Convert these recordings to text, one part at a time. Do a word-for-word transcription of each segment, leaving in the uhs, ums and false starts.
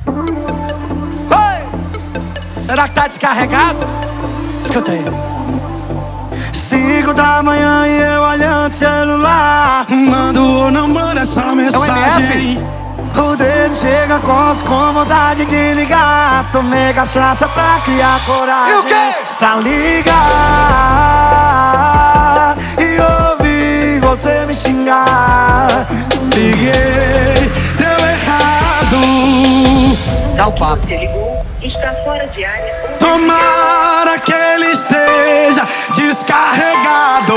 Oi! Será que tá descarregado? Escuta aí. Cinco da manhã e eu olhando o celular. Mando ou não manda essa mensagem? É o M F? O dedo chega com, com vontade de ligar. Tomei cachaça pra criar coragem. E o quê? Pra ligar e ouvir você me xingar. Liguei, deu errado. Dá o papo. Você ligou, está fora de área. Tomara que ele esteja descarregado.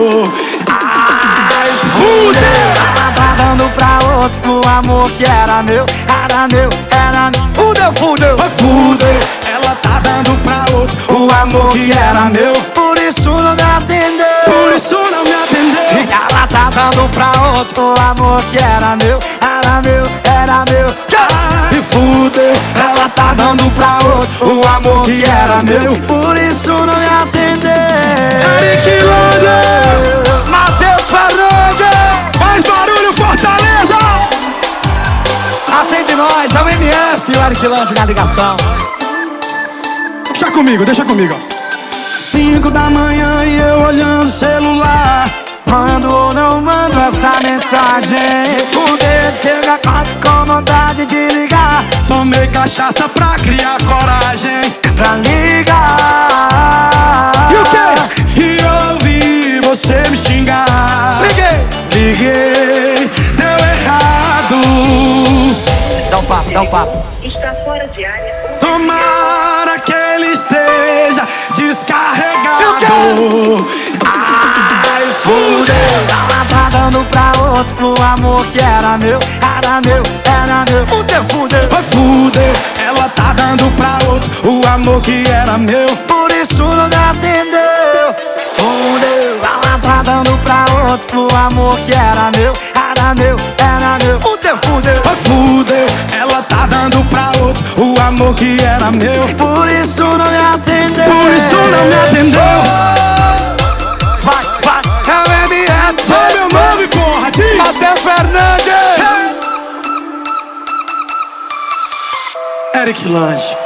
Ai, fudeu! Ela tá dando pra outro o amor que era meu. Era meu, era meu. Fudeu, fudeu, Vai fudeu! Ela tá dando pra outro o amor que era meu. por isso não me atendeu. Por isso não me atendeu. Ela tá dando pra outro o amor que era meu. Era meu, era meu. Ai, fudeu! Ela tá dando pra outro o amor que era meu. Por isso não me atendeu. Eric Lange! Matheus Fernandes! Faz barulho, Fortaleza! Atende nós, é o M F, o Eric Lange na ligação. Deixa comigo, deixa comigo. Cinco da manhã e eu olhando o celular. Mando ou não mando essa mensagem. O dedo chega quase com vontade de ligar. Tomei cachaça pra criar coragem. Pra ligar. E o quê? E ouvi você me xingar. Liguei. Liguei, deu errado. Dá um papo, dá um papo. Está fora de área. Tomara que ele esteja descarregado. Ai, fudeu. Ela tá dando pra outro o amor que era meu. Era meu, era meu. Fudeu, fudeu. Vai fudeu. Ela tá dando pra outro o amor que era meu. Por isso não me atendeu. Fudeu. Ela tá dando pra outro o amor que era meu. Era meu, era meu. Fudeu, fudeu. Vai fudeu. Ela tá dando pra outro o amor que era meu. Por isso não me atendeu. Por isso não me atendeu. Vai, vai, é o M F. Foi meu nome, porra, diz. Matheus Fernandes. Eric Lange.